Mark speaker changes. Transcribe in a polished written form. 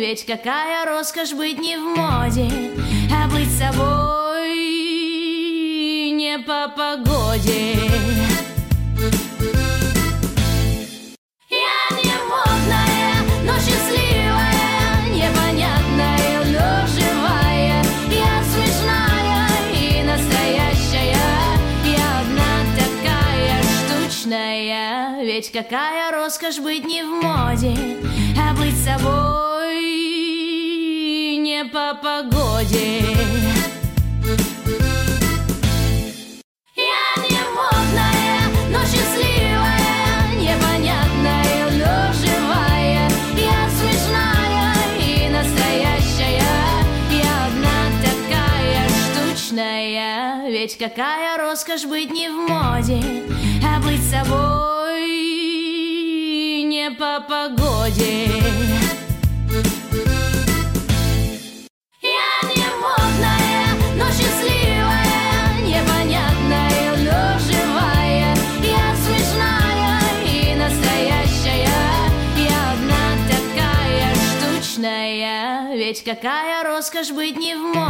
Speaker 1: ведь какая роскошь быть не в моде, а быть собой не по погоде. Я не модная, но счастливая, непонятная, но живая. Я смешная и настоящая, я одна такая штучная. Ведь какая роскошь быть не в моде, а быть собой не по погоде. Я не модная, но счастливая, непонятная, но живая. Я смешная и настоящая, я одна такая штучная. Ведь какая роскошь быть не в моде, а быть собой не по погоде. Я не модная, но счастливая, непонятная, но живая. Я смешная и настоящая, я одна такая штучная. Ведь какая роскошь быть не в моде.